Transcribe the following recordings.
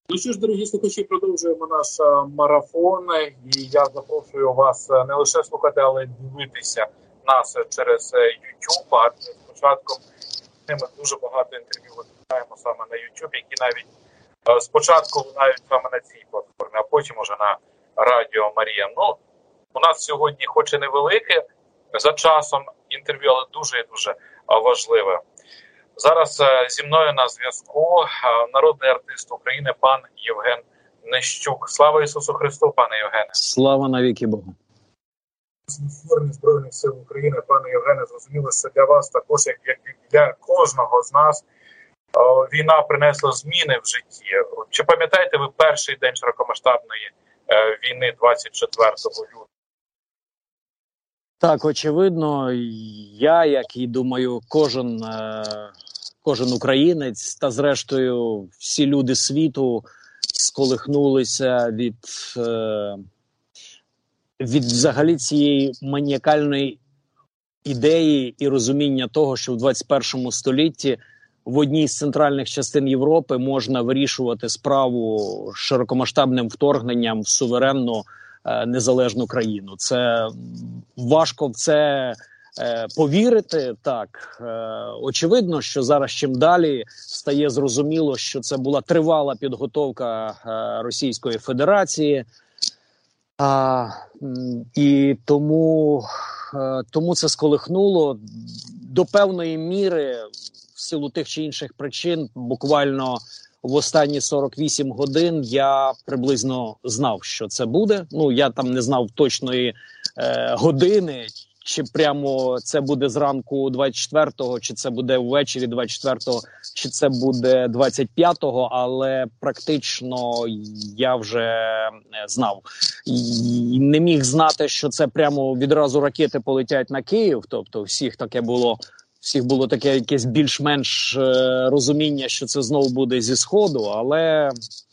Ну що ж, дорогі слухачі, продовжуємо наш марафон, і я запрошую вас не лише слухати, але й дивитися нас через YouTube. А спочатку ми дуже багато інтерв'ю випускаємо саме на YouTube, які навіть спочатку лунають саме на цій платформі, а потім уже на Радіо Марія. Ну, у нас сьогодні хоч і невелике за часом інтерв'ю, але дуже і дуже важливе. Зараз зі мною на зв'язку народний артист України пан Євген Нищук. Слава Ісусу Христу, пане Євгене. Слава навіки Богу. Формі Збройних сил України, пане Євгене, зрозуміло, що для вас також, як для кожного з нас, війна принесла зміни в житті. Чи пам'ятаєте ви перший день широкомасштабної війни 24 лютого? Так, очевидно, я, як і думаю, кожен українець та зрештою всі люди світу сколихнулися від взагалі цієї маніакальної ідеї і розуміння того, що в 21 столітті в одній з центральних частин Європи можна вирішувати справу широкомасштабним вторгненням в суверенну незалежну країну. Це важко в це повірити. Так, очевидно, що зараз чим далі стає зрозуміло, що це була тривала підготовка Російської Федерації. І тому це сколихнуло до певної міри в силу тих чи інших причин. Буквально в останні 48 годин я приблизно знав, що це буде. Ну, я там не знав точної години, чи прямо це буде зранку 24-го, чи це буде ввечері 24-го, чи це буде 25-го, але практично я вже знав. І не міг знати, що це прямо відразу ракети полетять на Київ, тобто всіх було таке якесь більш-менш розуміння, що це знову буде зі Сходу, але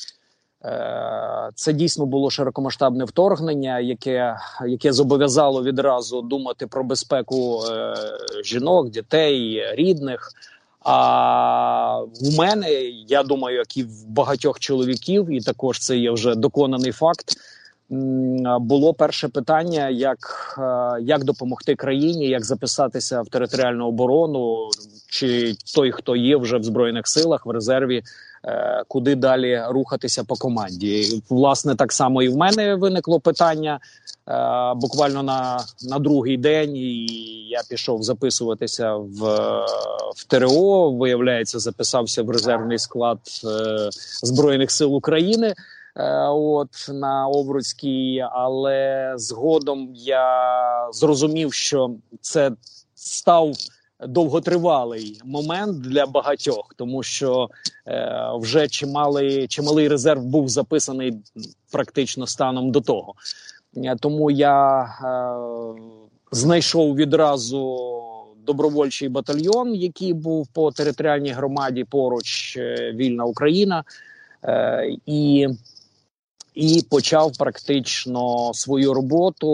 це дійсно було широкомасштабне вторгнення, яке зобов'язало відразу думати про безпеку жінок, дітей, рідних. А в мене, я думаю, як і в багатьох чоловіків, і також це є вже доконаний факт, було перше питання, як допомогти країні, як записатися в територіальну оборону, чи той, хто є вже в Збройних силах, в резерві, куди далі рухатися по команді. Власне, так само і в мене виникло питання буквально на другий день, і я пішов записуватися в ТРО, виявляється, записався в резервний склад Збройних сил України, на Овруцькій, але згодом я зрозумів, що це став довготривалий момент для багатьох, тому що вже чималий резерв був записаний практично станом до того. Тому я знайшов відразу добровольчий батальйон, який був по територіальній громаді поруч, Вільна Україна, і почав практично свою роботу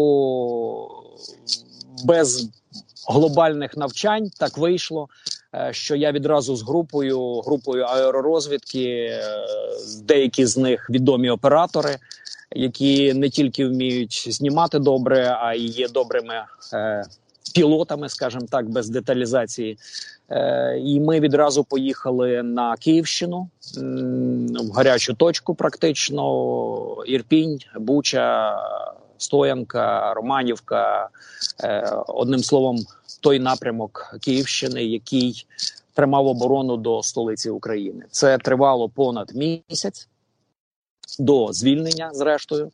без глобальних навчань. Так вийшло, що я відразу з групою аеророзвідки, деякі з них відомі оператори, які не тільки вміють знімати добре, а й є добрими пілотами, скажімо так, без деталізації. І ми відразу поїхали на Київщину, в гарячу точку практично, Ірпінь, Буча, Стоянка, Романівка, одним словом, той напрямок Київщини, який тримав оборону до столиці України. Це тривало понад місяць, до звільнення, зрештою.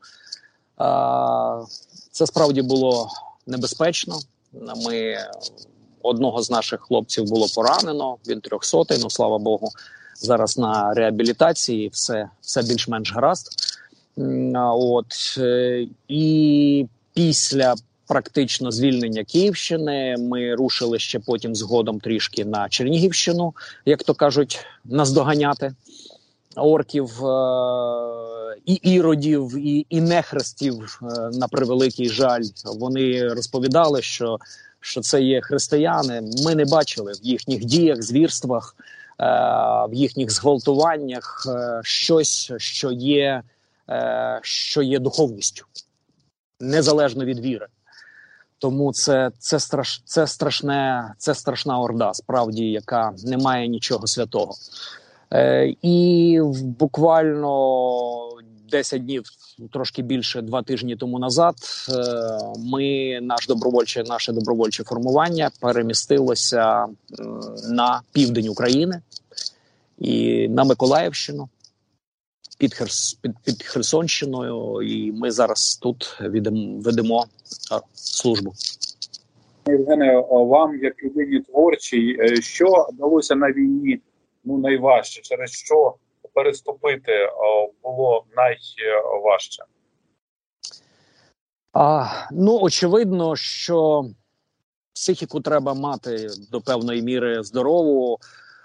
Це справді було небезпечно. Одного з наших хлопців було поранено, він 300-й, ну слава Богу, зараз на реабілітації, все більш-менш гаразд. І після практично звільнення Київщини ми рушили ще потім згодом трішки на Чернігівщину, як то кажуть, наздоганяти орків і іродів, і нехрестів, на превеликий жаль. Вони розповідали, що це є християни. Ми не бачили в їхніх діях, звірствах в їхніх зґвалтуваннях щось, що є духовністю, незалежно від віри. Тому це страшна орда, справді, яка не має нічого святого. І буквально 10 днів, трошки більше, 2 тижні тому назад, наше добровольче формування перемістилося на південь України і на Миколаївщину, під Херсонщиною, і ми зараз тут ведемо службу. Євгене, вам, як людині творчій, що далося на війні найважче? Через що переступити було найважче? Очевидно, що психіку треба мати до певної міри здорову.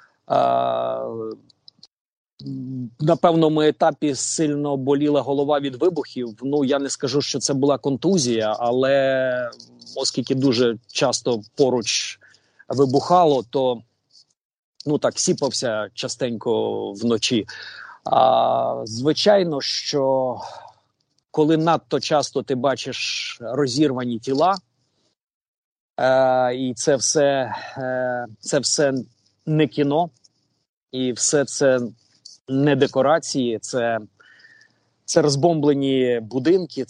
На певному етапі сильно боліла голова від вибухів. Я не скажу, що це була контузія, але оскільки дуже часто поруч вибухало, то сіпався частенько вночі. Звичайно, що коли надто часто ти бачиш розірвані тіла, і це все не кіно, і все це не декорації, це розбомблені будинки,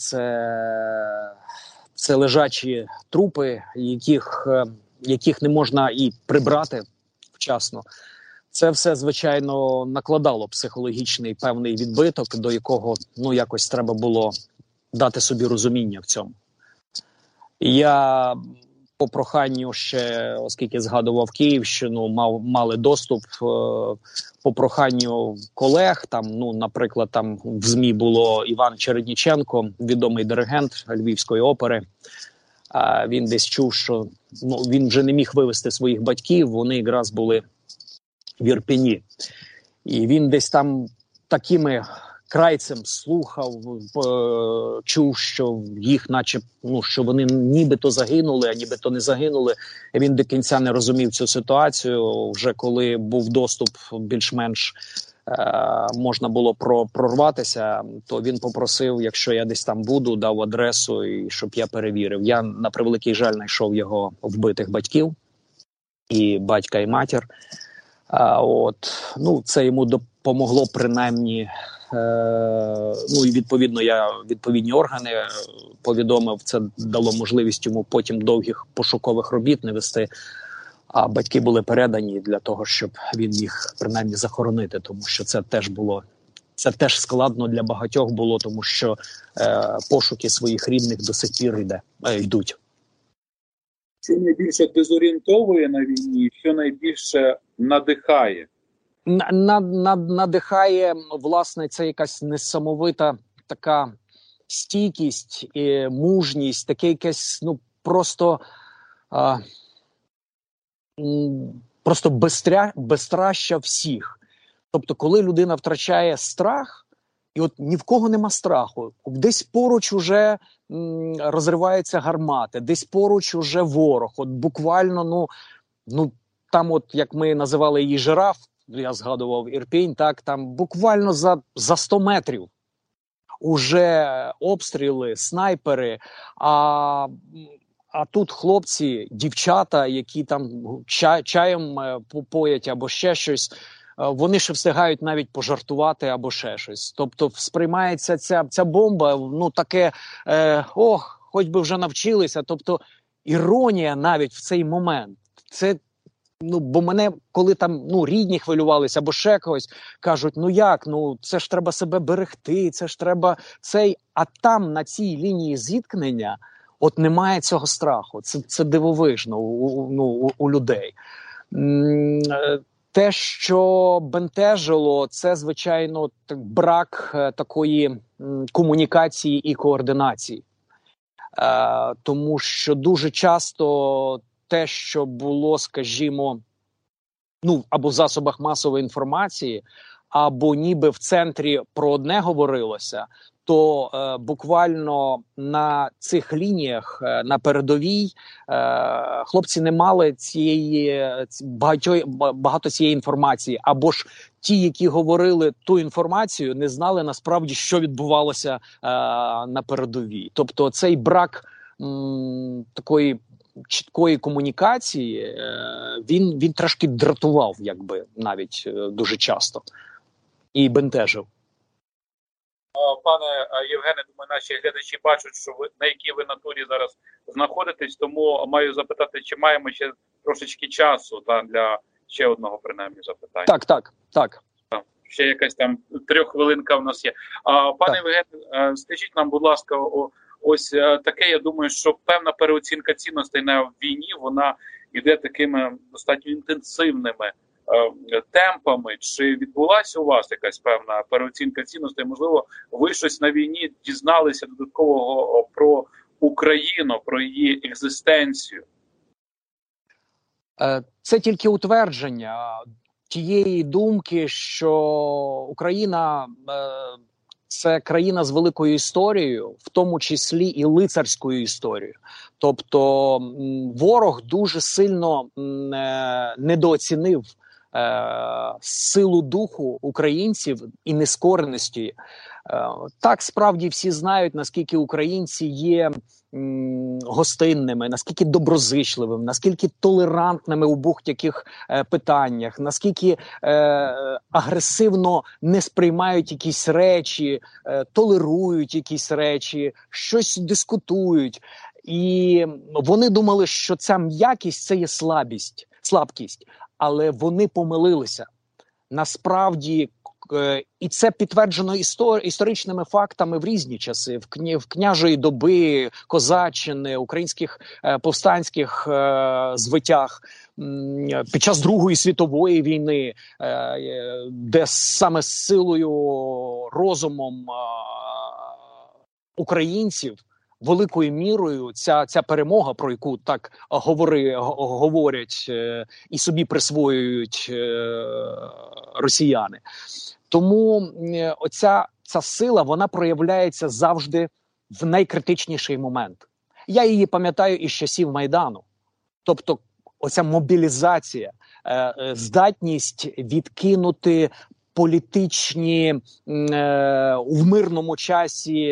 це лежачі трупи, яких не можна і прибрати вчасно. Це все, звичайно, накладало психологічний певний відбиток, до якого, якось треба було дати собі розуміння в цьому. І я по проханню ще, оскільки згадував Київщину, мали доступ по проханню колег, наприклад, в ЗМІ було Іван Чередніченко, відомий диригент Львівської опери. Він десь чув, що він вже не міг вивезти своїх батьків, вони якраз були в Ірпені. І він десь там такими крайцем слухав, чув, що їх що вони нібито загинули, а нібито не загинули. І він до кінця не розумів цю ситуацію. Вже коли був доступ більш-менш можна було прорватися, то він попросив, якщо я десь там буду, дав адресу, і щоб я перевірив. Я, на превеликий жаль, знайшов його вбитих батьків, і батька, і матір. Це йому допомогло принаймні, і відповідно я відповідні органи повідомив, це дало можливість йому потім довгих пошукових робіт не вести, а батьки були передані для того, щоб він міг принаймні захоронити, тому що це теж складно для багатьох було, тому що пошуки своїх рідних до сих пір йдуть. Що найбільше дезорієнтовує на війні, що найбільше надихає? Надихає, власне, це якась несамовита така стійкість, і мужність, таке якесь, просто безстраща всіх. Тобто, коли людина втрачає страх, і ні в кого нема страху, десь поруч уже розриваються гармати, десь поруч уже ворог, буквально, там як ми називали її жираф, я згадував Ірпінь, там буквально за 100 метрів уже обстріли, снайпери, а тут хлопці, дівчата, які там чаєм поять або ще щось, вони ще встигають навіть пожартувати або ще щось. Тобто сприймається ця бомба, таке, хоч би вже навчилися. Тобто іронія навіть в цей момент. Це, бо мене, коли там, рідні хвилювалися або ще когось, кажуть, це ж треба себе берегти, це ж треба а там на цій лінії зіткнення немає цього страху. Це дивовижно у людей. Те, що бентежило, це, звичайно, брак такої комунікації і координації. Тому що дуже часто те, що було, скажімо, або в засобах масової інформації, або ніби в центрі про одне говорилося, то буквально на цих лініях, на передовій, хлопці не мали багато цієї інформації, або ж ті, які говорили ту інформацію, не знали насправді, що відбувалося на передовій. Тобто цей брак такої чіткої комунікації, він трошки дратував, якби, навіть дуже часто, і бентежив. Пане Євгене, думаю, наші глядачі бачать, що на якій ви натурі зараз знаходитесь, тому маю запитати, чи маємо ще трошечки часу для ще одного, принаймні, запитання. Так. Ще якась там 3-хвилинка в нас є. Пане Євгене, скажіть нам, будь ласка, ось таке, я думаю, що певна переоцінка цінностей на війні, вона йде такими достатньо інтенсивними темпами. Чи відбулася у вас якась певна переоцінка цінностей? Можливо, ви щось на війні дізналися додаткового про Україну, про її екзистенцію? Це тільки утвердження тієї думки, що Україна це країна з великою історією, в тому числі і лицарською історією. Тобто ворог дуже сильно недооцінив силу духу українців і нескореності. Так, справді всі знають, наскільки українці є гостинними, наскільки доброзичливими, наскільки толерантними у будь-яких питаннях, наскільки агресивно не сприймають якісь речі, толерують якісь речі, щось дискутують. І вони думали, що ця м'якість – це є слабкість. Але вони помилилися. Насправді, і це підтверджено історичними фактами в різні часи, в княжої доби, козаччини, українських повстанських звитяг, під час Другої світової війни, де саме з силою, розумом українців великою мірою ця перемога, про яку так говорять і собі присвоюють росіяни. Тому ця сила, вона проявляється завжди в найкритичніший момент. Я її пам'ятаю із часів Майдану. Тобто оця мобілізація, здатність відкинути політичні в мирному часі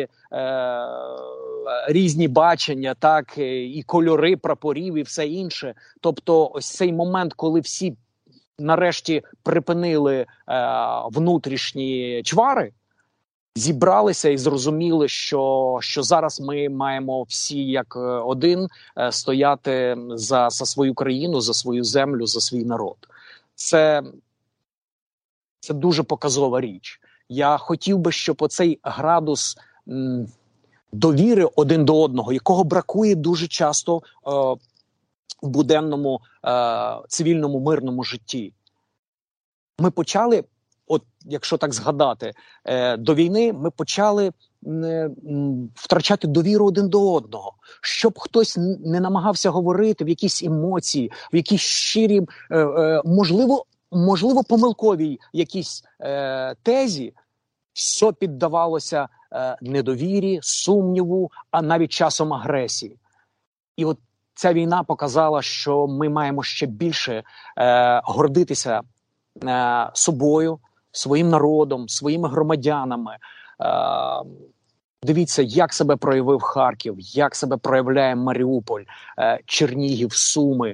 різні бачення, так, і кольори прапорів, і все інше. Тобто ось цей момент, коли всі нарешті припинили внутрішні чвари, зібралися і зрозуміли, що зараз ми маємо всі як один стояти за свою країну, за свою землю, за свій народ. Це дуже показова річ. Я хотів би, щоб оцей градус довіри один до одного, якого бракує дуже часто в буденному цивільному мирному житті. Ми почали, от якщо так згадати, до війни ми почали втрачати довіру один до одного. Щоб хтось не намагався говорити в якісь емоції, в якісь щирі, можливо, помилковій якісь тезі, все піддавалося недовірі, сумніву, а навіть часом агресії. І от ця війна показала, що ми маємо ще більше гордитися собою, своїм народом, своїми громадянами. Дивіться, як себе проявив Харків, як себе проявляє Маріуполь, Чернігів, Суми,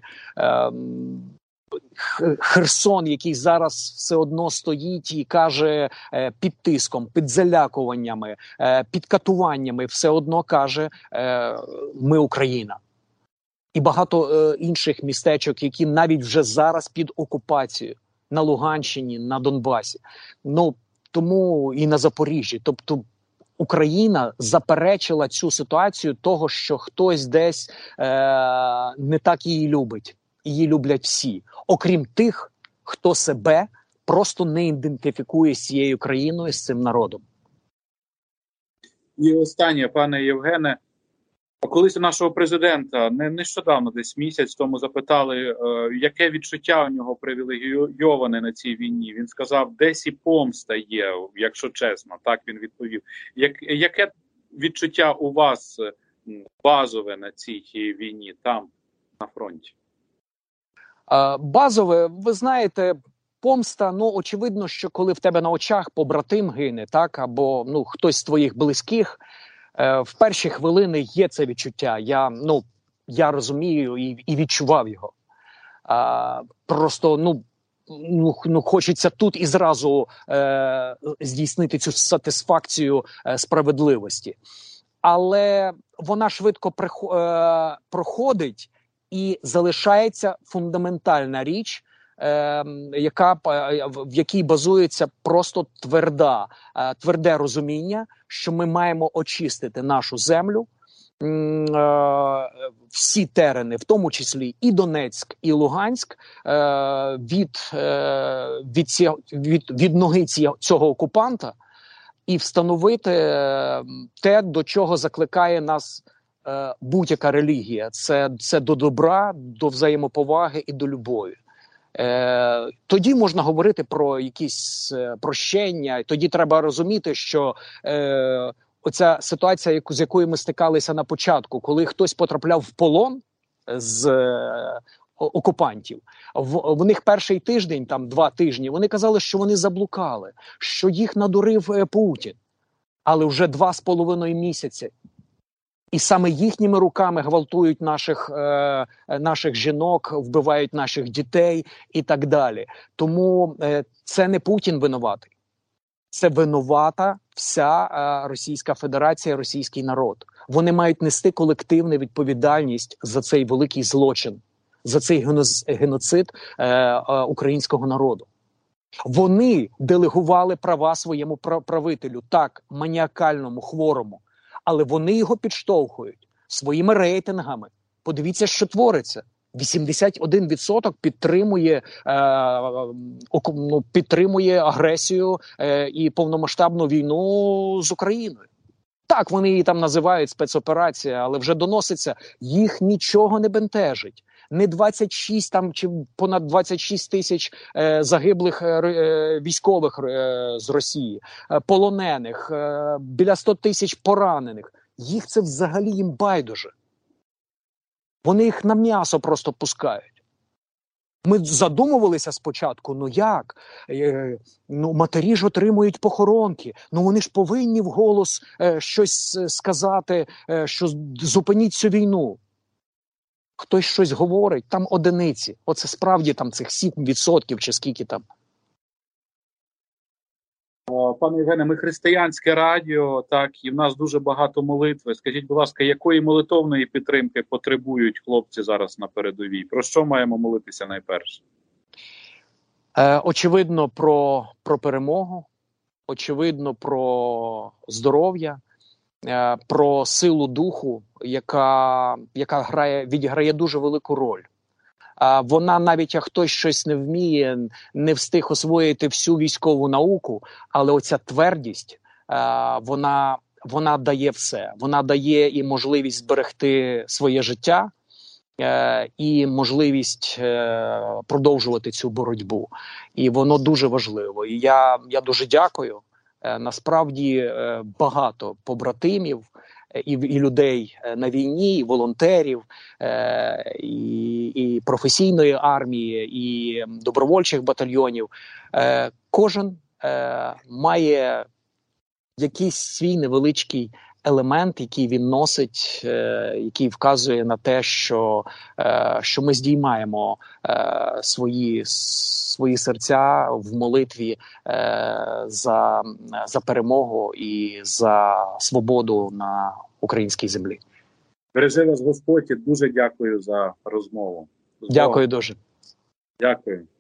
Херсон, який зараз все одно стоїть і каже під тиском, під залякуваннями, під катуваннями, все одно каже «Ми Україна». І багато інших містечок, які навіть вже зараз під окупацією, на Луганщині, на Донбасі, тому і на Запоріжжі. Тобто Україна заперечила цю ситуацію того, що хтось десь не так її любить. Її люблять всі, окрім тих, хто себе просто не ідентифікує з цією країною, з цим народом. І останнє, пане Євгене, Колись у нашого президента нещодавно, десь місяць тому, запитали, яке відчуття у нього привілейоване на цій війні. Він сказав, десь і помста є, якщо чесно. Так він відповів. Яке відчуття у вас базове на цій війні, там, на фронті? Базове, ви знаєте, помста, очевидно, що коли в тебе на очах побратим гине, так, або хтось з твоїх близьких, в перші хвилини є це відчуття. Я розумію і відчував його. Просто, хочеться тут і зразу здійснити цю сатисфакцію справедливості. Але вона швидко проходить, і залишається фундаментальна річ, в якій базується просто тверде розуміння, що ми маємо очистити нашу землю, всі терени, в тому числі і Донецьк, і Луганськ, від ноги цього окупанта, і встановити те, до чого закликає нас будь-яка релігія. Це до добра, до взаємоповаги і до любові. Тоді можна говорити про якісь прощення, тоді треба розуміти, що оця ситуація, з якою ми стикалися на початку, коли хтось потрапляв в полон з окупантів, в них перший тиждень, 2 тижні, вони казали, що вони заблукали, що їх надурив Путін. Але вже 2,5 місяці. І саме їхніми руками гвалтують наших жінок, вбивають наших дітей і так далі. Тому це не Путін винуватий. Це винувата вся Російська Федерація, російський народ. Вони мають нести колективну відповідальність за цей великий злочин, за цей геноцид українського народу. Вони делегували права своєму правителю, так, маніакальному, хворому, але вони його підштовхують своїми рейтингами. Подивіться, що твориться. 81% підтримує агресію і повномасштабну війну з Україною. Так, вони її там називають спецоперація, але вже доноситься, їх нічого не бентежить. Не 26 чи понад 26 тисяч загиблих військових з Росії, полонених, біля 100 тисяч поранених. Їх це взагалі їм байдуже. Вони їх на м'ясо просто пускають. Ми задумувалися спочатку, як? Матері ж отримують похоронки, вони ж повинні вголос щось сказати, що зупиніть цю війну. Хтось щось говорить, там одиниці. Оце справді там цих 7% чи скільки там. Пане Євгене, ми християнське радіо, так, і в нас дуже багато молитви. Скажіть, будь ласка, якої молитовної підтримки потребують хлопці зараз на передовій? Про що маємо молитися найперше? Очевидно, про перемогу, очевидно, про здоров'я, про силу духу, яка відіграє дуже велику роль. Вона, навіть як хтось щось не вміє, не встиг освоїти всю військову науку, але оця твердість, вона дає все. Вона дає і можливість зберегти своє життя, і можливість продовжувати цю боротьбу. І воно дуже важливо. І я дуже дякую. Насправді багато побратимів і людей на війні, і волонтерів, і професійної армії, і добровольчих батальйонів. Кожен має якийсь свій невеличкий елемент, який він носить, який вказує на те, що ми здіймаємо свої серця в молитві за перемогу і за свободу на українській землі. Бережи вас Господь, дуже дякую за розмову. Дякую дуже. Дякую.